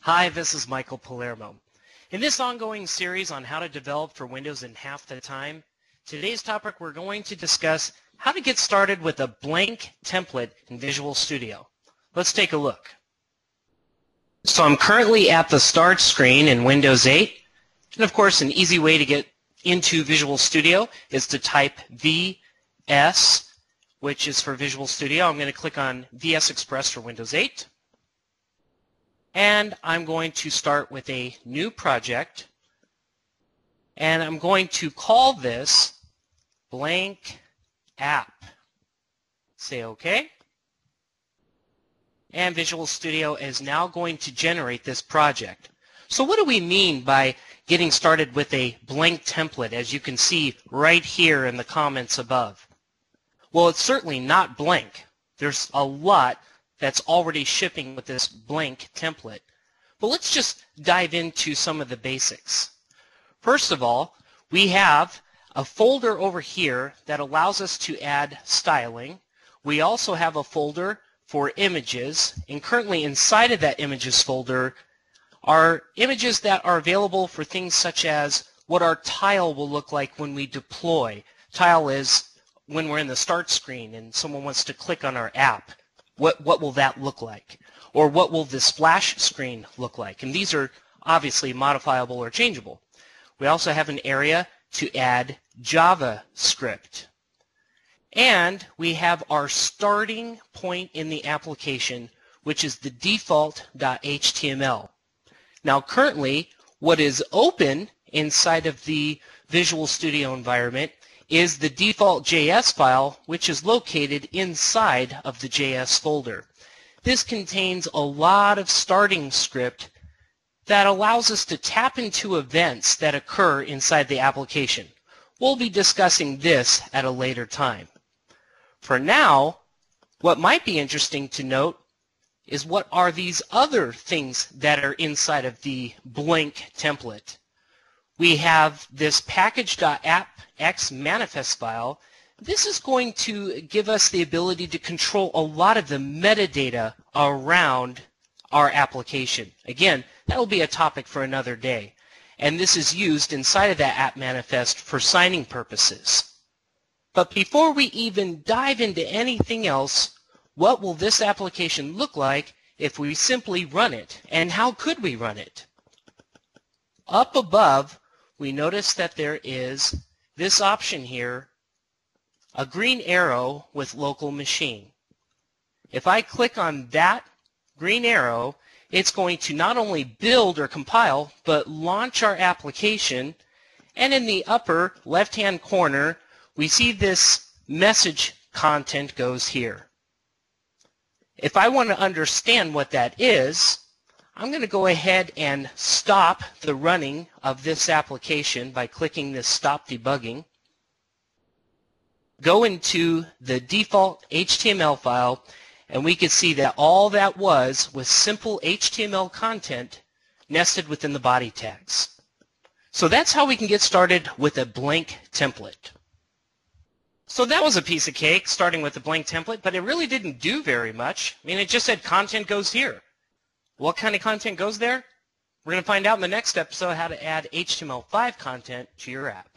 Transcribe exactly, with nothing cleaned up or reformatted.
Hi, this is Michael Palermo. In this ongoing series on how to develop for Windows in half the time, today's topic we're going to discuss how to get started with a blank template in Visual Studio. Let's take a look. So I'm currently at the Start screen in Windows eight, and of course an easy way to get into Visual Studio is to type V S, which is for Visual Studio. I'm going to click on V S Express for Windows eight. And I'm going to start with a new project, and I'm going to call this blank app. Say OK. And Visual Studio is now going to generate this project. So what do we mean by getting started with a blank template, as you can see right here in the comments above? Well, it's certainly not blank. There's a lot that's already shipping with this blank template. But let's just dive into some of the basics. First of all, we have a folder over here that allows us to add styling. We also have a folder for images, and currently inside of that images folder are images that are available for things such as what our tile will look like when we deploy. Tile is when we're in the Start screen and someone wants to click on our app. What, what will that look like? Or what will the splash screen look like? And these are obviously modifiable or changeable. We also have an area to add JavaScript. And we have our starting point in the application, which is the default dot H T M L. Now currently, what is open inside of the Visual Studio environment is the default J S file, which is located inside of the J S folder. This contains a lot of starting script that allows us to tap into events that occur inside the application. We'll be discussing this at a later time. For now, what might be interesting to note is what are these other things that are inside of the blank template. We have this package.appx manifest file. This is going to give us the ability to control a lot of the metadata around our application. Again, that will be a topic for another day. And this is used inside of that app manifest for signing purposes. But before we even dive into anything else, what will this application look like if we simply run it? And how could we run it? Up above, we notice that there is this option here, a green arrow with local machine. If I click on that green arrow, it's going to not only build or compile, but launch our application. And in the upper left-hand corner, we see this message content goes here. If I want to understand what that is, I'm going to go ahead and stop the running of this application by clicking this Stop Debugging. Go into the default H T M L file, and we can see that all that was was simple H T M L content nested within the body tags. So that's how we can get started with a blank template. So that was a piece of cake, starting with a blank template, but it really didn't do very much. I mean, it just said content goes here. What kind of content goes there? We're going to find out in the next episode how to add H T M L five content to your app.